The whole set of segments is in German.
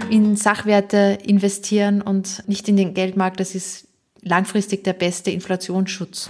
in Sachwerte investieren und nicht in den Geldmarkt. Das ist langfristig der beste Inflationsschutz.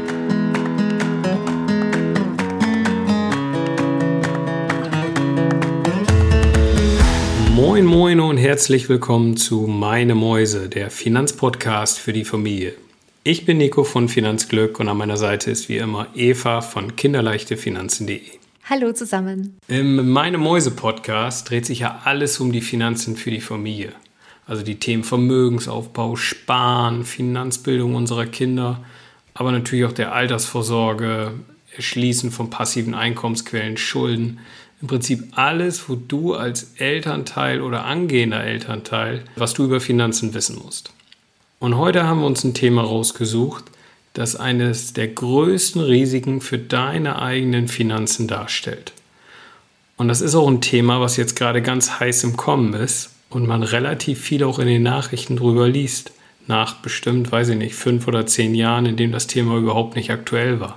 Moin Moin und herzlich willkommen zu Meine Mäuse, der Finanzpodcast für die Familie. Ich bin Nico von Finanzglück und an meiner Seite ist wie immer Eva von kinderleichtefinanzen.de. Hallo zusammen. Im Meine Mäuse Podcast dreht sich ja alles um die Finanzen für die Familie. Also die Themen Vermögensaufbau, Sparen, Finanzbildung unserer Kinder, aber natürlich auch der Altersvorsorge, Erschließen von passiven Einkommensquellen, Schulden. Im Prinzip alles, wo du als Elternteil oder angehender Elternteil, was du über Finanzen wissen musst. Und heute haben wir uns ein Thema rausgesucht, das eines der größten Risiken für deine eigenen Finanzen darstellt. Und das ist auch ein Thema, was jetzt gerade ganz heiß im Kommen ist und man relativ viel auch in den Nachrichten drüber liest. Nach bestimmt, 5 oder 10 Jahren, in denen das Thema überhaupt nicht aktuell war.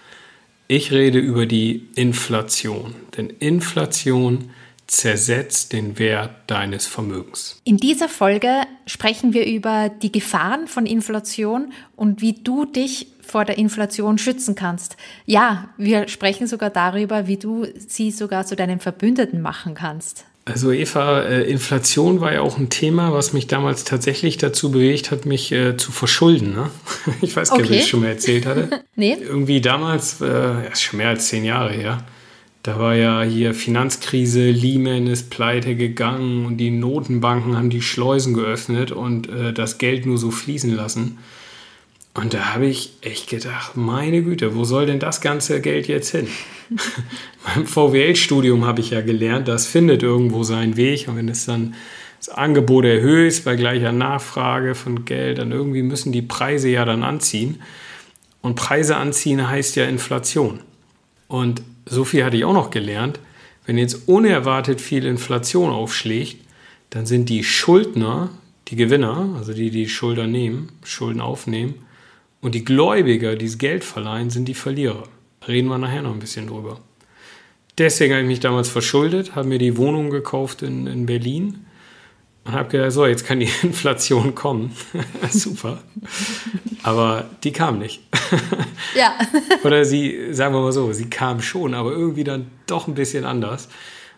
Ich rede über die Inflation, denn Inflation zersetzt den Wert deines Vermögens. In dieser Folge sprechen wir über die Gefahren von Inflation und wie du dich vor der Inflation schützen kannst. Ja, wir sprechen sogar darüber, wie du sie sogar zu deinem Verbündeten machen kannst. Also Eva, Inflation war ja auch ein Thema, was mich damals tatsächlich dazu bewegt hat, mich zu verschulden. Ne? Ich weiß gar nicht, ob ich es schon mal erzählt hatte. Nee. Irgendwie damals, ist schon mehr als 10 Jahre her, da war ja hier Finanzkrise, Lehman ist pleite gegangen und die Notenbanken haben die Schleusen geöffnet und das Geld nur so fließen lassen. Und da habe ich echt gedacht, meine Güte, wo soll denn das ganze Geld jetzt hin? Beim VWL-Studium habe ich ja gelernt, das findet irgendwo seinen Weg. Und wenn es dann das Angebot erhöht bei gleicher Nachfrage von Geld, dann irgendwie müssen die Preise ja dann anziehen. Und Preise anziehen heißt ja Inflation. Und so viel hatte ich auch noch gelernt, wenn jetzt unerwartet viel Inflation aufschlägt, dann sind die Schuldner, die Gewinner, also die Schulden aufnehmen, und die Gläubiger, die das Geld verleihen, sind die Verlierer. Reden wir nachher noch ein bisschen drüber. Deswegen habe ich mich damals verschuldet, habe mir die Wohnung gekauft in Berlin und habe gedacht, so, jetzt kann die Inflation kommen. Super. Aber die kam nicht. Ja. Oder sagen wir mal so, sie kam schon, aber irgendwie dann doch ein bisschen anders.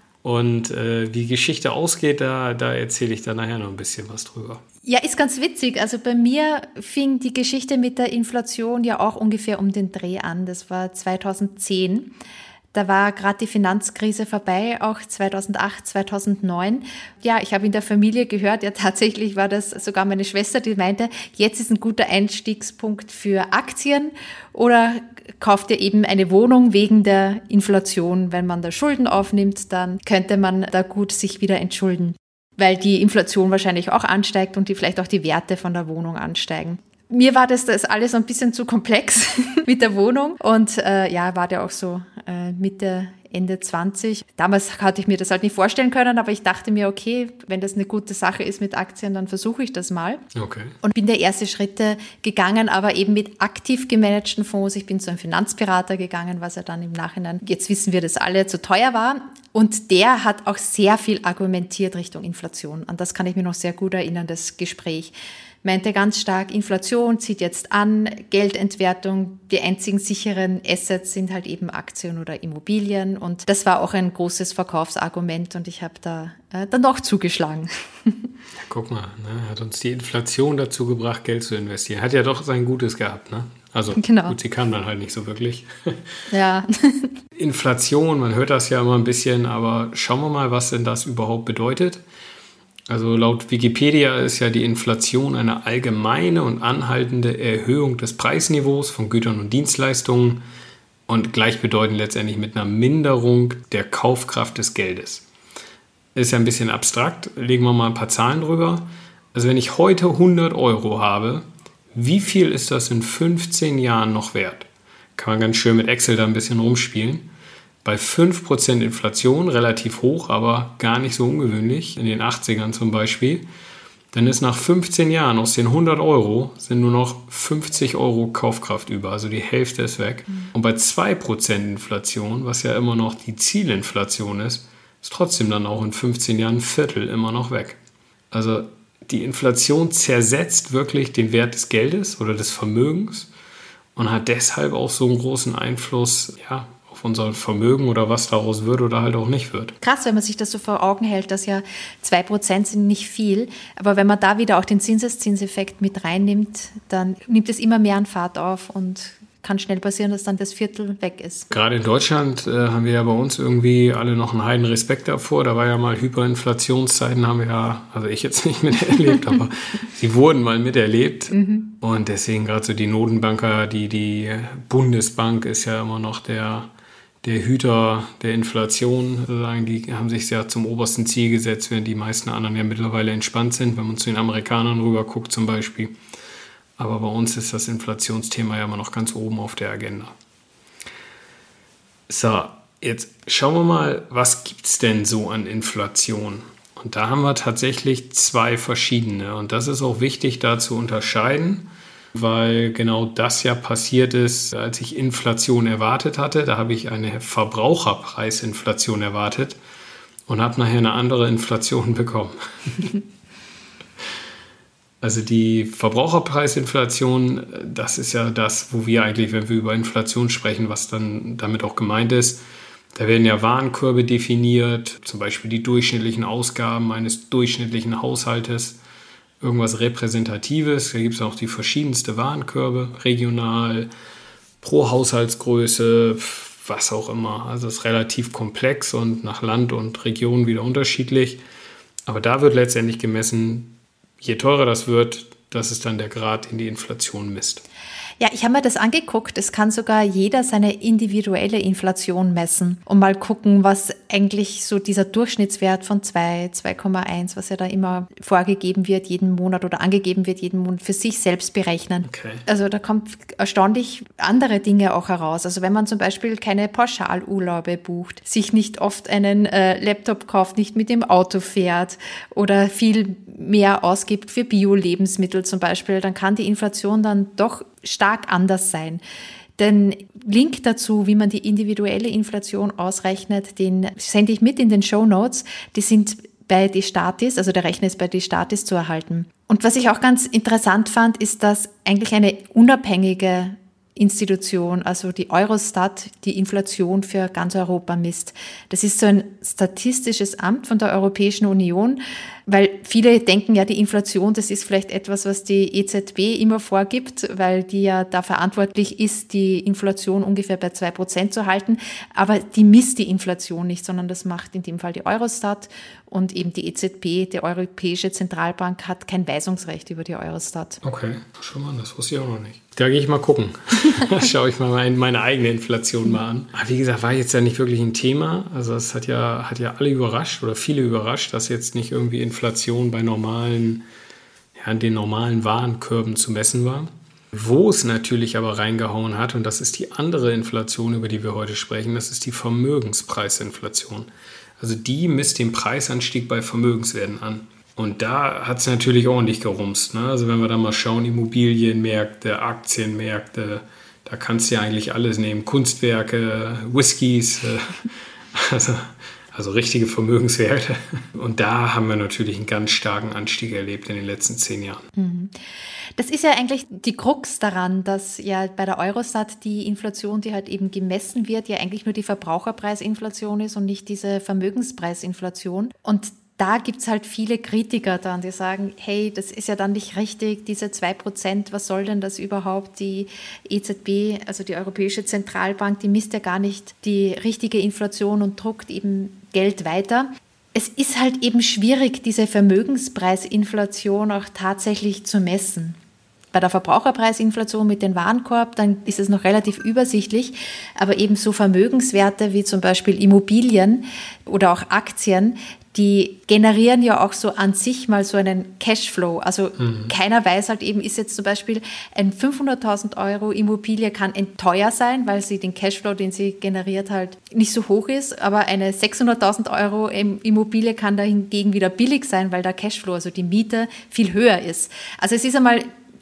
Und wie die Geschichte ausgeht, da erzähle ich dann nachher noch ein bisschen was drüber. Ja, ist ganz witzig. Also bei mir fing die Geschichte mit der Inflation ja auch ungefähr um den Dreh an. Das war 2010. Da war gerade die Finanzkrise vorbei, auch 2008, 2009. Ja, ich habe in der Familie gehört, ja tatsächlich war das sogar meine Schwester, die meinte, jetzt ist ein guter Einstiegspunkt für Aktien oder kauft ihr eben eine Wohnung wegen der Inflation. Wenn man da Schulden aufnimmt, dann könnte man da gut sich wieder entschulden, weil die Inflation wahrscheinlich auch ansteigt und vielleicht auch die Werte von der Wohnung ansteigen. Mir war das alles ein bisschen zu komplex mit der Wohnung und war der auch so Mitte, Ende 20. Damals hatte ich mir das halt nicht vorstellen können, aber ich dachte mir, okay, wenn das eine gute Sache ist mit Aktien, dann versuche ich das mal. Okay. Und bin da erste Schritte gegangen, aber eben mit aktiv gemanagten Fonds. Ich bin zu einem Finanzberater gegangen, was ja dann im Nachhinein, jetzt wissen wir das alle, zu teuer war. Und der hat auch sehr viel argumentiert Richtung Inflation. An das kann ich mir noch sehr gut erinnern, das Gespräch. Meinte ganz stark, Inflation zieht jetzt an, Geldentwertung, die einzigen sicheren Assets sind halt eben Aktien oder Immobilien und das war auch ein großes Verkaufsargument und ich habe da dann doch zugeschlagen. Ja, guck mal, ne, hat uns die Inflation dazu gebracht, Geld zu investieren. Hat ja doch sein Gutes gehabt, ne? Also genau. Gut, sie kam dann halt nicht so wirklich. Ja. Inflation, man hört das ja immer ein bisschen, aber schauen wir mal, was denn das überhaupt bedeutet. Also laut Wikipedia ist ja die Inflation eine allgemeine und anhaltende Erhöhung des Preisniveaus von Gütern und Dienstleistungen und gleichbedeutend letztendlich mit einer Minderung der Kaufkraft des Geldes. Ist ja ein bisschen abstrakt, legen wir mal ein paar Zahlen drüber. Also wenn ich heute 100 Euro habe, wie viel ist das in 15 Jahren noch wert? Kann man ganz schön mit Excel da ein bisschen rumspielen. Bei 5% Inflation, relativ hoch, aber gar nicht so ungewöhnlich, in den 80ern zum Beispiel, dann ist nach 15 Jahren aus den 100 Euro sind nur noch 50 Euro Kaufkraft über, also die Hälfte ist weg. Und bei 2% Inflation, was ja immer noch die Zielinflation ist, ist trotzdem dann auch in 15 Jahren ein Viertel immer noch weg. Also die Inflation zersetzt wirklich den Wert des Geldes oder des Vermögens und hat deshalb auch so einen großen Einfluss, ja, auf unser Vermögen oder was daraus wird oder halt auch nicht wird. Krass, wenn man sich das so vor Augen hält, dass ja 2% sind nicht viel. Aber wenn man da wieder auch den Zinseszinseffekt mit reinnimmt, dann nimmt es immer mehr an Fahrt auf und kann schnell passieren, dass dann das Viertel weg ist. Gerade in Deutschland haben wir ja bei uns irgendwie alle noch einen heiden Respekt davor. Da war ja mal Hyperinflationszeiten, haben wir ja, also ich jetzt nicht miterlebt, aber sie wurden mal miterlebt. Und deswegen gerade so die Notenbanker, die Bundesbank ist ja immer noch der Hüter der Inflation, sozusagen. Die haben sich ja zum obersten Ziel gesetzt, während die meisten anderen ja mittlerweile entspannt sind, wenn man zu den Amerikanern rüber guckt zum Beispiel. Aber bei uns ist das Inflationsthema ja immer noch ganz oben auf der Agenda. So, jetzt schauen wir mal, was gibt es denn so an Inflation? Und da haben wir tatsächlich 2 verschiedene. Und das ist auch wichtig, da zu unterscheiden, weil genau das ja passiert ist, als ich Inflation erwartet hatte. Da habe ich eine Verbraucherpreisinflation erwartet und habe nachher eine andere Inflation bekommen. Also die Verbraucherpreisinflation, das ist ja das, wo wir eigentlich, wenn wir über Inflation sprechen, was dann damit auch gemeint ist, da werden ja Warenkörbe definiert, zum Beispiel die durchschnittlichen Ausgaben eines durchschnittlichen Haushaltes, irgendwas Repräsentatives. Da gibt es auch die verschiedensten Warenkörbe, regional, pro Haushaltsgröße, was auch immer. Also es ist relativ komplex und nach Land und Region wieder unterschiedlich. Aber da wird letztendlich gemessen, je teurer das wird, das ist dann der Grad, den die Inflation misst. Ja, ich habe mir das angeguckt. Es kann sogar jeder seine individuelle Inflation messen und mal gucken, was eigentlich so dieser Durchschnittswert von 2,1, was ja da immer vorgegeben wird jeden Monat oder angegeben wird jeden Monat, für sich selbst berechnen. Okay. Also da kommt erstaunlich andere Dinge auch heraus. Also wenn man zum Beispiel keine Pauschalurlaube bucht, sich nicht oft einen Laptop kauft, nicht mit dem Auto fährt oder viel mehr ausgibt für Bio-Lebensmittel zum Beispiel, dann kann die Inflation dann doch stark anders sein. Den Link dazu, wie man die individuelle Inflation ausrechnet, den sende ich mit in den Shownotes. Die sind bei DeStatis, also der Rechner ist bei DeStatis zu erhalten. Und was ich auch ganz interessant fand, ist, dass eigentlich eine unabhängige Institution, also die Eurostat, die Inflation für ganz Europa misst. Das ist so ein statistisches Amt von der Europäischen Union, weil viele denken ja, die Inflation, das ist vielleicht etwas, was die EZB immer vorgibt, weil die ja da verantwortlich ist, die Inflation ungefähr bei 2% zu halten. Aber die misst die Inflation nicht, sondern das macht in dem Fall die Eurostat und eben die EZB, die Europäische Zentralbank, hat kein Weisungsrecht über die Eurostat. Okay, schon mal, das wusste ich auch noch nicht. Da gehe ich mal gucken. Da schaue ich mal meine eigene Inflation mal an. Aber wie gesagt, war jetzt ja nicht wirklich ein Thema. Also es hat ja alle überrascht oder viele überrascht, dass jetzt nicht irgendwie Inflation bei den normalen Warenkörben zu messen war. Wo es natürlich aber reingehauen hat, und das ist die andere Inflation, über die wir heute sprechen, das ist die Vermögenspreisinflation. Also die misst den Preisanstieg bei Vermögenswerten an. Und da hat es natürlich ordentlich gerumst. Ne? Also wenn wir da mal schauen, Immobilienmärkte, Aktienmärkte, da kannst du ja eigentlich alles nehmen. Kunstwerke, Whiskys, also richtige Vermögenswerte. Und da haben wir natürlich einen ganz starken Anstieg erlebt in den letzten 10 Jahren. Das ist ja eigentlich die Krux daran, dass ja bei der Eurostat die Inflation, die halt eben gemessen wird, ja eigentlich nur die Verbraucherpreisinflation ist und nicht diese Vermögenspreisinflation. Und da gibt es halt viele Kritiker dann, die sagen, hey, das ist ja dann nicht richtig, diese 2%, was soll denn das überhaupt? Die EZB, also die Europäische Zentralbank, die misst ja gar nicht die richtige Inflation und druckt eben Geld weiter. Es ist halt eben schwierig, diese Vermögenspreisinflation auch tatsächlich zu messen. Bei der Verbraucherpreisinflation mit dem Warenkorb, dann ist es noch relativ übersichtlich, aber eben so Vermögenswerte wie zum Beispiel Immobilien oder auch Aktien, die generieren ja auch so an sich mal so einen Cashflow. Also keiner weiß halt eben, ist jetzt zum Beispiel ein 500.000 € Immobilie kann teuer sein, weil sie den Cashflow, den sie generiert, halt nicht so hoch ist. Aber eine 600.000 € Immobilie kann da hingegen wieder billig sein, weil der Cashflow, also die Miete, viel höher ist. Also es ist einmal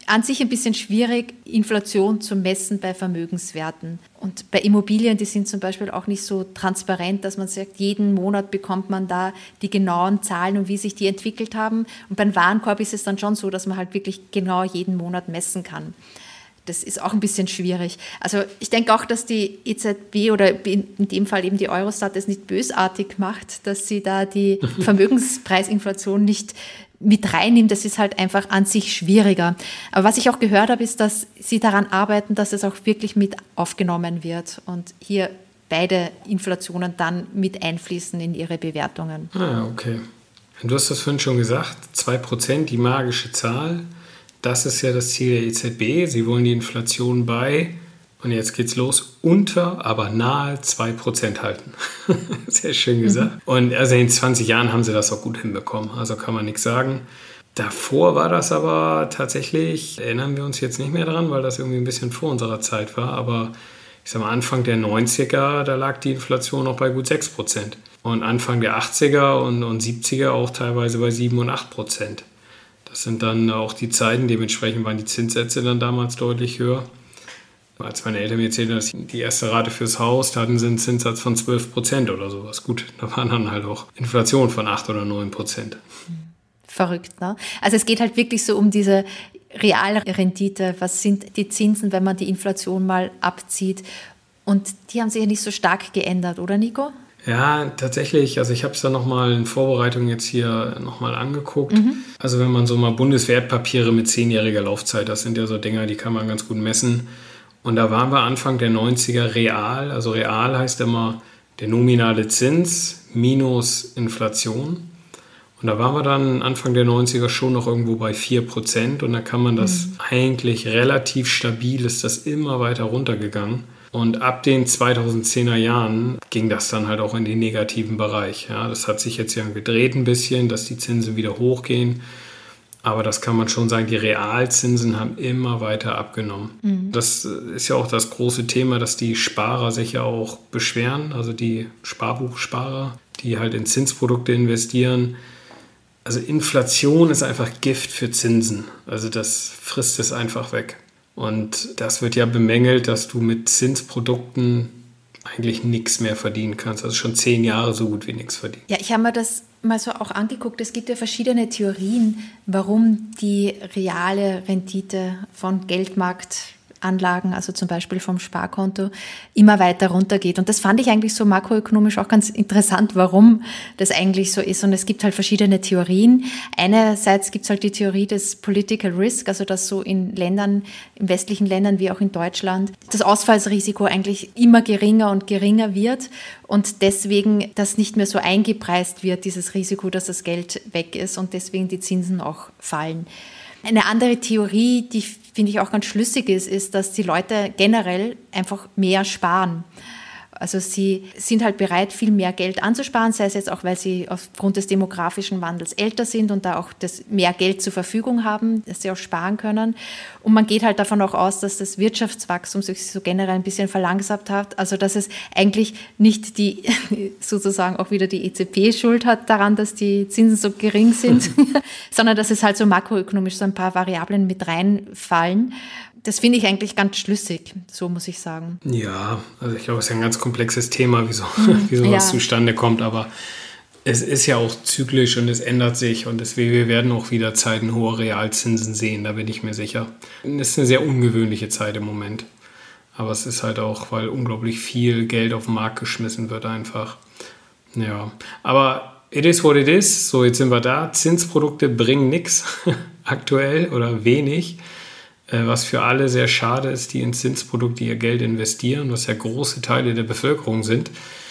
an sich ein bisschen schwierig, Inflation zu messen bei Vermögenswerten. Und bei Immobilien, die sind zum Beispiel auch nicht so transparent, dass man sagt, jeden Monat bekommt man da die genauen Zahlen und wie sich die entwickelt haben. Und beim Warenkorb ist es dann schon so, dass man halt wirklich genau jeden Monat messen kann. Das ist auch ein bisschen schwierig. Also ich denke auch, dass die EZB oder in dem Fall eben die Eurostat es nicht bösartig macht, dass sie da die Vermögenspreisinflation nicht mit reinnimmt. Das ist halt einfach an sich schwieriger. Aber was ich auch gehört habe, ist, dass sie daran arbeiten, dass es auch wirklich mit aufgenommen wird und hier beide Inflationen dann mit einfließen in ihre Bewertungen. Ah, okay. Du hast das vorhin schon gesagt, 2%, die magische Zahl. Das ist ja das Ziel der EZB. Sie wollen die Inflation bei, und jetzt geht's los, unter, aber nahe 2% halten. Sehr schön gesagt. Und also in 20 Jahren haben sie das auch gut hinbekommen. Also kann man nichts sagen. Davor war das aber tatsächlich, erinnern wir uns jetzt nicht mehr dran, weil das irgendwie ein bisschen vor unserer Zeit war. Aber ich sag mal, Anfang der 90er, da lag die Inflation noch bei gut 6%. Und Anfang der 80er und 70er auch teilweise bei 7 und 8%. Das sind dann auch die Zeiten, dementsprechend waren die Zinssätze dann damals deutlich höher. Als meine Eltern mir erzählten, dass die erste Rate fürs Haus, da hatten sie einen Zinssatz von 12% oder sowas. Gut, da waren dann halt auch Inflation von 8 oder 9%. Verrückt, ne? Also es geht halt wirklich so um diese Realrendite. Was sind die Zinsen, wenn man die Inflation mal abzieht? Und die haben sich ja nicht so stark geändert, oder Nico? Ja, tatsächlich. Also ich habe es dann nochmal in Vorbereitung jetzt hier nochmal angeguckt. Also wenn man so mal Bundeswertpapiere mit 10-jähriger Laufzeit, das sind ja so Dinger, die kann man ganz gut messen. Und da waren wir Anfang der 90er real. Also real heißt immer der nominale Zins minus Inflation. Und da waren wir dann Anfang der 90er schon noch irgendwo bei 4%. Und da kann man das eigentlich relativ stabil, ist das immer weiter runtergegangen. Und ab den 2010er Jahren ging das dann halt auch in den negativen Bereich. Ja, das hat sich jetzt ja gedreht ein bisschen, dass die Zinsen wieder hochgehen. Aber das kann man schon sagen, die Realzinsen haben immer weiter abgenommen. Das ist ja auch das große Thema, dass die Sparer sich ja auch beschweren, also die Sparbuchsparer, die halt in Zinsprodukte investieren. Also Inflation ist einfach Gift für Zinsen. Also das frisst es einfach weg. Und das wird ja bemängelt, dass du mit Zinsprodukten eigentlich nichts mehr verdienen kannst. Also schon 10 Jahre so gut wie nichts verdienen. Ja, ich habe mir das mal so auch angeguckt. Es gibt ja verschiedene Theorien, warum die reale Rendite von Geldmarktanlagen, also zum Beispiel vom Sparkonto, immer weiter runtergeht. Und das fand ich eigentlich so makroökonomisch auch ganz interessant, warum das eigentlich so ist. Und es gibt halt verschiedene Theorien. Einerseits gibt es halt die Theorie des Political Risk, also dass so in Ländern, in westlichen Ländern wie auch in Deutschland, das Ausfallsrisiko eigentlich immer geringer und geringer wird und deswegen das nicht mehr so eingepreist wird, dieses Risiko, dass das Geld weg ist und deswegen die Zinsen auch fallen. Eine andere Theorie, die finde ich auch ganz schlüssig ist, dass die Leute generell einfach mehr sparen. Also sie sind halt bereit, viel mehr Geld anzusparen, sei es jetzt auch, weil sie aufgrund des demografischen Wandels älter sind und da auch das mehr Geld zur Verfügung haben, dass sie auch sparen können. Und man geht halt davon auch aus, dass das Wirtschaftswachstum sich so generell ein bisschen verlangsamt hat. Also dass es eigentlich nicht die, sozusagen auch wieder die EZB Schuld hat daran, dass die Zinsen so gering sind, sondern dass es halt so makroökonomisch so ein paar Variablen mit reinfallen. Das finde ich eigentlich ganz schlüssig, so muss ich sagen. Ja, also ich glaube, es ist ja ein ganz komplexes Thema, wie sowas zustande kommt, aber es ist ja auch zyklisch und es ändert sich und deswegen wir werden auch wieder Zeiten hoher Realzinsen sehen, da bin ich mir sicher. Es ist eine sehr ungewöhnliche Zeit im Moment, aber es ist halt auch, weil unglaublich viel Geld auf den Markt geschmissen wird einfach. Ja, aber it is what it is, so jetzt sind wir da, Zinsprodukte bringen nichts aktuell oder wenig. Was für alle sehr schade ist, die in Zinsprodukte ihr Geld investieren, was ja große Teile der Bevölkerung sind.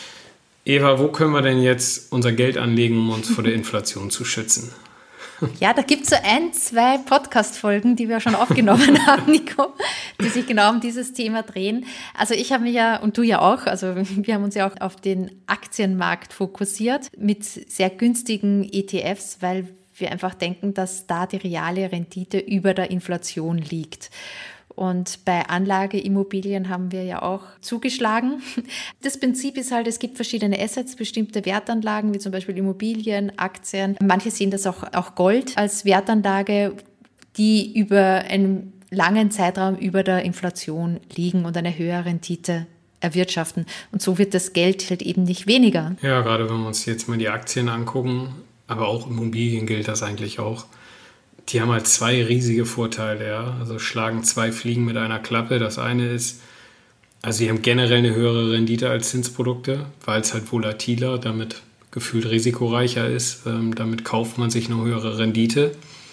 Eva, wo können wir denn jetzt unser Geld anlegen, um uns vor der Inflation zu schützen? Ja, da gibt es so 1-2 Podcast-Folgen, die wir schon aufgenommen haben, Nico, die sich genau um dieses Thema drehen. Also ich habe mich ja, und du ja auch, also wir haben uns ja auch auf den Aktienmarkt fokussiert mit sehr günstigen ETFs, weil wir einfach denken, dass da die reale Rendite über der Inflation liegt. Und bei Anlageimmobilien haben wir ja auch zugeschlagen. Das Prinzip ist halt, es gibt verschiedene Assets, bestimmte Wertanlagen, wie zum Beispiel Immobilien, Aktien. Manche sehen das auch Gold als Wertanlage. die über einen langen Zeitraum über der Inflation liegen und eine höhere Rendite erwirtschaften. Und so wird das Geld halt eben nicht weniger. Ja, gerade wenn wir uns jetzt mal die Aktien angucken, aber auch Immobilien gilt das eigentlich auch. Die haben halt zwei riesige Vorteile, ja. Also schlagen zwei Fliegen mit einer Klappe. Das eine ist, also sie haben generell eine höhere Rendite als Zinsprodukte, weil es halt volatiler, damit gefühlt risikoreicher ist. Damit kauft man sich eine höhere Rendite.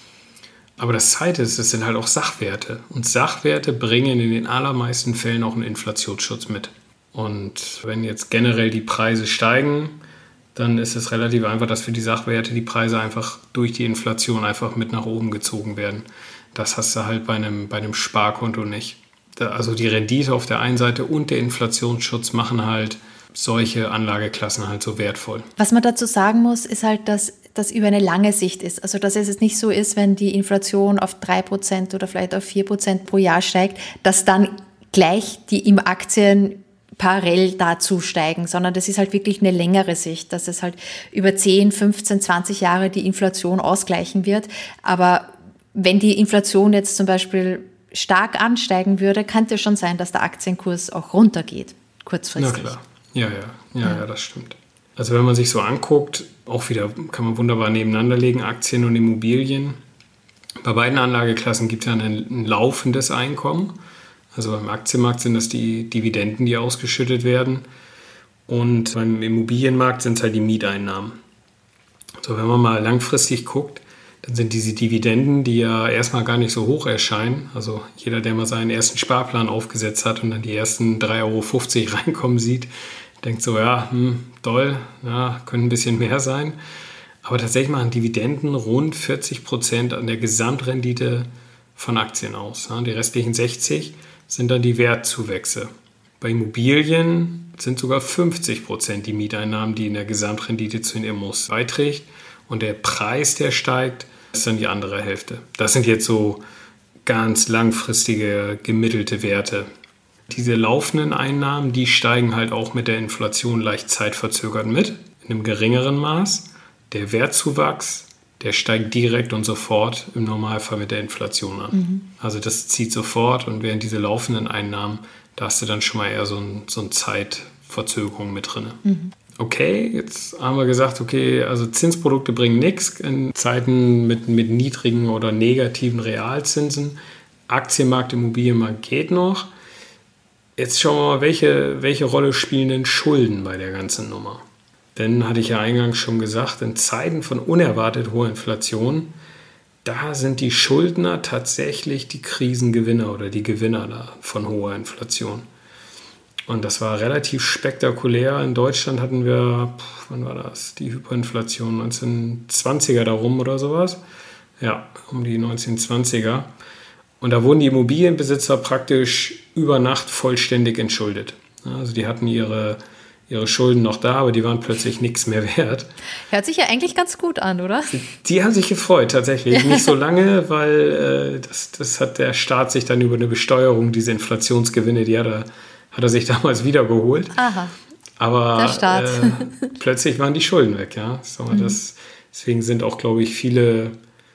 Aber das Zweite ist, es sind halt auch Sachwerte. Und Sachwerte bringen in den allermeisten Fällen auch einen Inflationsschutz mit. Und wenn jetzt generell die Preise steigen, dann ist es relativ einfach, dass für die Sachwerte die Preise einfach durch die Inflation einfach mit nach oben gezogen werden. Das hast du halt bei einem Sparkonto nicht. Also die Rendite auf der einen Seite und der Inflationsschutz machen halt solche Anlageklassen halt so wertvoll. Was man dazu sagen muss, ist halt, dass das über eine lange Sicht ist. Also dass es jetzt nicht so ist, wenn die Inflation auf 3% oder vielleicht auf 4% pro Jahr steigt, dass dann gleich die im Aktien parallel dazu steigen, sondern das ist halt wirklich eine längere Sicht, dass es halt über 10, 15, 20 Jahre die Inflation ausgleichen wird. Aber wenn die Inflation jetzt zum Beispiel stark ansteigen würde, könnte es schon sein, dass der Aktienkurs auch runtergeht, kurzfristig. Na klar, ja, das stimmt. Also wenn man sich so anguckt, auch wieder kann man wunderbar nebeneinander legen, Aktien und Immobilien. Bei beiden Anlageklassen gibt es ja ein laufendes Einkommen. Also beim Aktienmarkt sind das die Dividenden, die ausgeschüttet werden. Und beim Immobilienmarkt sind es halt die Mieteinnahmen. So, wenn man mal langfristig guckt, dann sind diese Dividenden, die ja erstmal gar nicht so hoch erscheinen. Also jeder, der mal seinen ersten Sparplan aufgesetzt hat und dann die ersten 3,50 € reinkommen sieht, denkt so, ja, toll, ja, können ein bisschen mehr sein. Aber tatsächlich machen Dividenden rund 40% an der Gesamtrendite von Aktien aus. Ja, die restlichen 60% sind dann die Wertzuwächse. Bei Immobilien sind sogar 50% die Mieteinnahmen, die in der Gesamtrendite zu den Immos beiträgt. Und der Preis, der steigt, ist dann die andere Hälfte. Das sind jetzt so ganz langfristige, gemittelte Werte. Diese laufenden Einnahmen, die steigen halt auch mit der Inflation leicht zeitverzögert mit, in einem geringeren Maß. Der Wertzuwachs, der steigt direkt und sofort im Normalfall mit der Inflation an. Also das zieht sofort und während diese laufenden Einnahmen, da hast du dann schon mal eher so eine Zeitverzögerung mit drin. Okay, jetzt haben wir gesagt, okay, also Zinsprodukte bringen nichts in Zeiten mit niedrigen oder negativen Realzinsen. Aktienmarkt, Immobilienmarkt geht noch. Jetzt schauen wir mal, welche Rolle spielen denn Schulden bei der ganzen Nummer? Denn, hatte ich ja eingangs schon gesagt, in Zeiten von unerwartet hoher Inflation, da sind die Schuldner tatsächlich die Krisengewinner oder die Gewinner da von hoher Inflation. Und das war relativ spektakulär. In Deutschland hatten wir, wann war das? Die Hyperinflation, 1920er darum oder sowas. Ja, um die 1920er. Und da wurden die Immobilienbesitzer praktisch über Nacht vollständig entschuldet. Also die hatten ihre Schulden noch da, aber die waren plötzlich nichts mehr wert. Hört sich ja eigentlich ganz gut an, oder? Die haben sich gefreut, tatsächlich. Nicht so lange, weil das hat der Staat sich dann über eine Besteuerung, diese Inflationsgewinne, die hat er sich damals wiedergeholt. Aha, aber der Staat. Plötzlich waren die Schulden weg. Ja? Deswegen sind auch, glaube ich, viele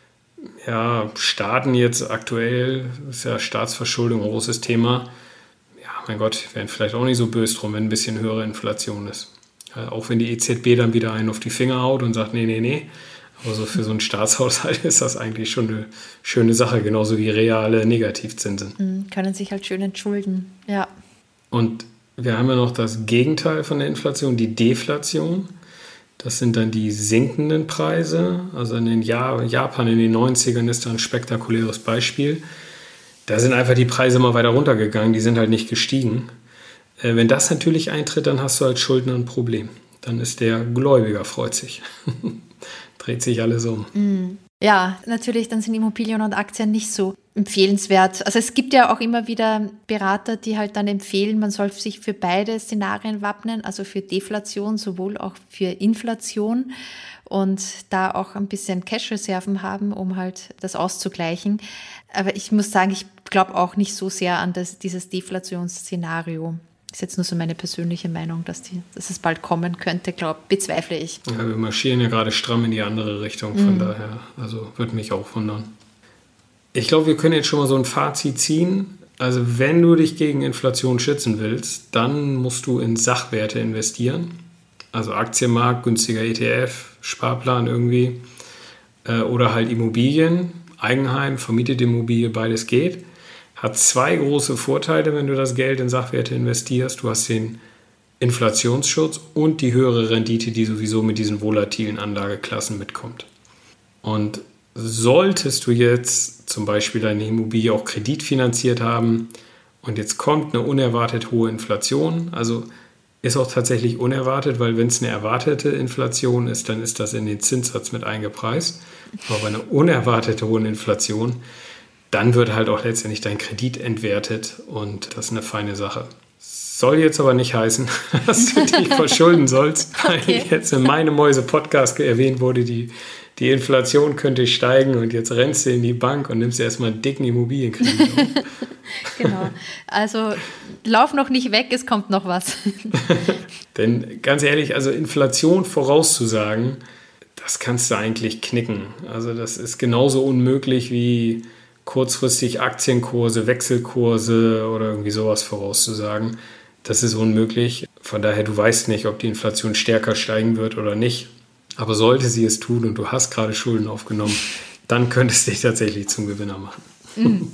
Staaten jetzt aktuell, ist ja Staatsverschuldung ein großes Thema. Ja, mein Gott, wären vielleicht auch nicht so böse drum, wenn ein bisschen höhere Inflation ist. Auch wenn die EZB dann wieder einen auf die Finger haut und sagt, nee. Aber so für so einen Staatshaushalt ist das eigentlich schon eine schöne Sache, genauso wie reale Negativzinsen. Können sich halt schön entschulden, ja. Und wir haben ja noch das Gegenteil von der Inflation, die Deflation. Das sind dann die sinkenden Preise. Also in Japan in den 90ern ist da ein spektakuläres Beispiel. Da sind einfach die Preise mal weiter runtergegangen, die sind halt nicht gestiegen. Wenn das natürlich eintritt, dann hast du als Schuldner ein Problem. Dann ist der Gläubiger freut sich. Dreht sich alles um. Ja, natürlich, dann sind Immobilien und Aktien nicht so empfehlenswert. Also es gibt ja auch immer wieder Berater, die halt dann empfehlen, man soll sich für beide Szenarien wappnen, also für Deflation, sowohl auch für Inflation und da auch ein bisschen Cash-Reserven haben, um halt das auszugleichen. Aber ich muss sagen, ich glaube auch nicht so sehr an dieses Deflationsszenario. Das ist jetzt nur so meine persönliche Meinung, dass es bald kommen könnte, bezweifle ich. Ja, wir marschieren ja gerade stramm in die andere Richtung, von daher, also würde mich auch wundern. Ich glaube, wir können jetzt schon mal so ein Fazit ziehen. Also wenn du dich gegen Inflation schützen willst, dann musst du in Sachwerte investieren. Also Aktienmarkt, günstiger ETF, Sparplan irgendwie. Oder halt Immobilien, Eigenheim, vermietete Immobilie, beides geht. Hat 2 große Vorteile, wenn du das Geld in Sachwerte investierst. Du hast den Inflationsschutz und die höhere Rendite, die sowieso mit diesen volatilen Anlageklassen mitkommt. Und solltest du jetzt zum Beispiel deine Immobilie auch kreditfinanziert haben und jetzt kommt eine unerwartet hohe Inflation, also ist auch tatsächlich unerwartet, weil wenn es eine erwartete Inflation ist, dann ist das in den Zinssatz mit eingepreist. Aber bei einer unerwartet hohen Inflation, dann wird halt auch letztendlich dein Kredit entwertet und das ist eine feine Sache. Soll jetzt aber nicht heißen, dass du dich verschulden sollst, weil jetzt in meinem Mäuse-Podcast erwähnt wurde, die Inflation könnte steigen und jetzt rennst du in die Bank und nimmst erstmal einen dicken Immobilienkredit auf. Genau, also lauf noch nicht weg, es kommt noch was. Denn ganz ehrlich, also Inflation vorauszusagen, das kannst du eigentlich knicken. Also das ist genauso unmöglich wie kurzfristig Aktienkurse, Wechselkurse oder irgendwie sowas vorauszusagen. Das ist unmöglich. Von daher, du weißt nicht, ob die Inflation stärker steigen wird oder nicht. Aber sollte sie es tun und du hast gerade Schulden aufgenommen, dann könntest du dich tatsächlich zum Gewinner machen. Mhm.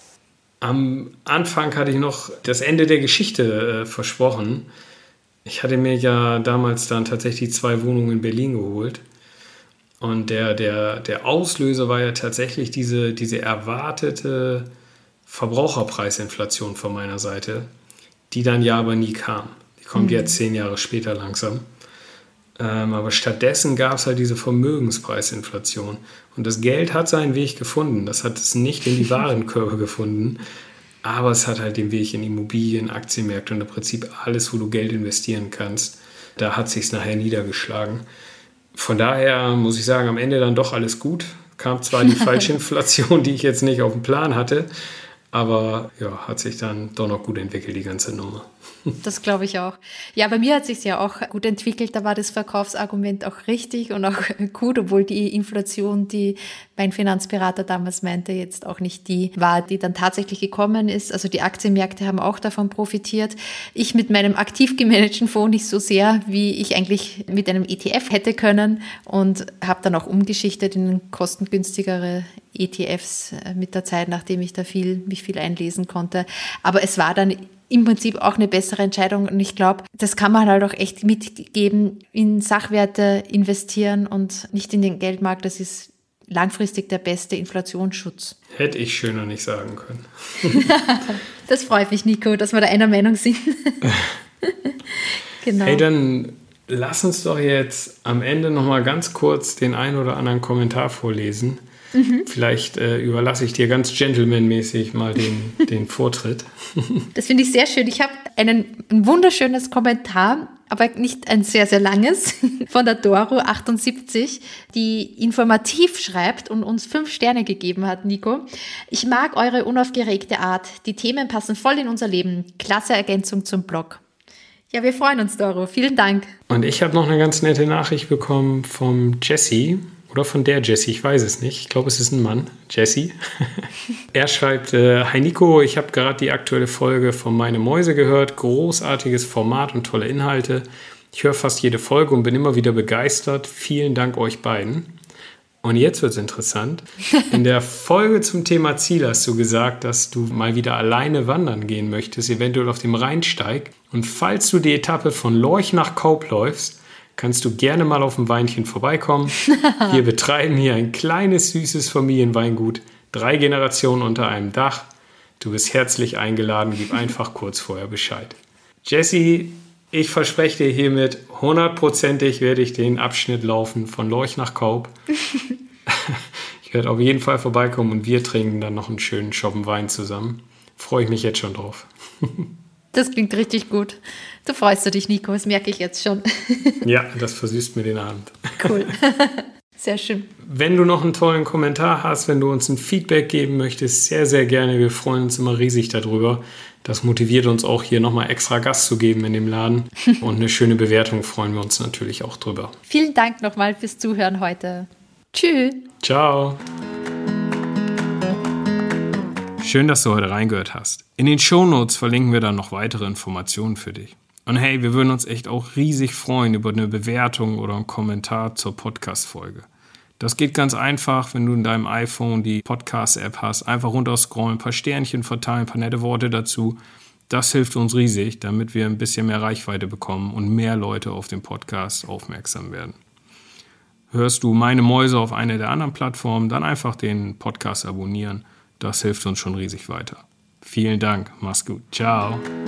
Am Anfang hatte ich noch das Ende der Geschichte versprochen. Ich hatte mir ja damals dann tatsächlich 2 Wohnungen in Berlin geholt. Und der Auslöser war ja tatsächlich diese erwartete Verbraucherpreisinflation von meiner Seite, die dann ja aber nie kam. Die kommt jetzt 10 Jahre später langsam. Aber stattdessen gab es halt diese Vermögenspreisinflation. Und das Geld hat seinen Weg gefunden. Das hat es nicht in die Warenkörbe gefunden, aber es hat halt den Weg in Immobilien, Aktienmärkte und im Prinzip alles, wo du Geld investieren kannst. Da hat es sich nachher niedergeschlagen. Von daher muss ich sagen, am Ende dann doch alles gut. Kam zwar die falsche Inflation, die ich jetzt nicht auf dem Plan hatte, aber ja, hat sich dann doch noch gut entwickelt, die ganze Nummer. Das glaube ich auch. Ja, bei mir hat sich ja auch gut entwickelt. Da war das Verkaufsargument auch richtig und auch gut, obwohl die Inflation, die mein Finanzberater damals meinte, jetzt auch nicht die war, die dann tatsächlich gekommen ist. Also die Aktienmärkte haben auch davon profitiert. Ich mit meinem aktiv gemanagten Fonds nicht so sehr, wie ich eigentlich mit einem ETF hätte können und habe dann auch umgeschichtet in kostengünstigere ETFs mit der Zeit, nachdem ich da mich viel einlesen konnte. Aber es war dann im Prinzip auch eine bessere Entscheidung. Und ich glaube, das kann man halt auch echt mitgeben, in Sachwerte investieren und nicht in den Geldmarkt. Das ist langfristig der beste Inflationsschutz. Hätte ich schöner nicht sagen können. Das freut mich, Nico, dass wir da einer Meinung sind. Genau. Hey, dann lass uns doch jetzt am Ende nochmal ganz kurz den einen oder anderen Kommentar vorlesen. Vielleicht überlasse ich dir ganz gentlemanmäßig mal den Vortritt. Das finde ich sehr schön. Ich habe ein wunderschönes Kommentar, aber nicht ein sehr, sehr langes, von der Doro78, die informativ schreibt und uns 5 Sterne gegeben hat, Nico. Ich mag eure unaufgeregte Art. Die Themen passen voll in unser Leben. Klasse Ergänzung zum Blog. Ja, wir freuen uns, Doro. Vielen Dank. Und ich habe noch eine ganz nette Nachricht bekommen vom Jesse. Oder von der Jessie, ich weiß es nicht. Ich glaube, es ist ein Mann, Jessie. Er schreibt, Hi Nico, ich habe gerade die aktuelle Folge von Meine Mäuse gehört. Großartiges Format und tolle Inhalte. Ich höre fast jede Folge und bin immer wieder begeistert. Vielen Dank euch beiden. Und jetzt wird es interessant. In der Folge zum Thema Ziel hast du gesagt, dass du mal wieder alleine wandern gehen möchtest, eventuell auf dem Rheinsteig. Und falls du die Etappe von Lorch nach Kaup läufst, kannst du gerne mal auf dem Weinchen vorbeikommen. Wir betreiben hier ein kleines, süßes Familienweingut. 3 Generationen unter einem Dach. Du bist herzlich eingeladen. Gib einfach kurz vorher Bescheid. Jessie, ich verspreche dir hiermit, 100%ig werde ich den Abschnitt laufen von Lorch nach Kaup. Ich werde auf jeden Fall vorbeikommen und wir trinken dann noch einen schönen Schoppen Wein zusammen. Freue ich mich jetzt schon drauf. Das klingt richtig gut. Da freust du dich, Nico, das merke ich jetzt schon. Ja, das versüßt mir den Abend. Cool. Sehr schön. Wenn du noch einen tollen Kommentar hast, wenn du uns ein Feedback geben möchtest, sehr, sehr gerne. Wir freuen uns immer riesig darüber. Das motiviert uns auch, hier nochmal extra Gas zu geben in dem Laden. Und eine schöne Bewertung freuen wir uns natürlich auch drüber. Vielen Dank nochmal fürs Zuhören heute. Tschüss. Ciao. Schön, dass du heute reingehört hast. In den Shownotes verlinken wir dann noch weitere Informationen für dich. Und hey, wir würden uns echt auch riesig freuen über eine Bewertung oder einen Kommentar zur Podcast-Folge. Das geht ganz einfach, wenn du in deinem iPhone die Podcast-App hast. Einfach runterscrollen, ein paar Sternchen verteilen, ein paar nette Worte dazu. Das hilft uns riesig, damit wir ein bisschen mehr Reichweite bekommen und mehr Leute auf den Podcast aufmerksam werden. Hörst du Meine Mäuse auf einer der anderen Plattformen, dann einfach den Podcast abonnieren. Das hilft uns schon riesig weiter. Vielen Dank, mach's gut, ciao.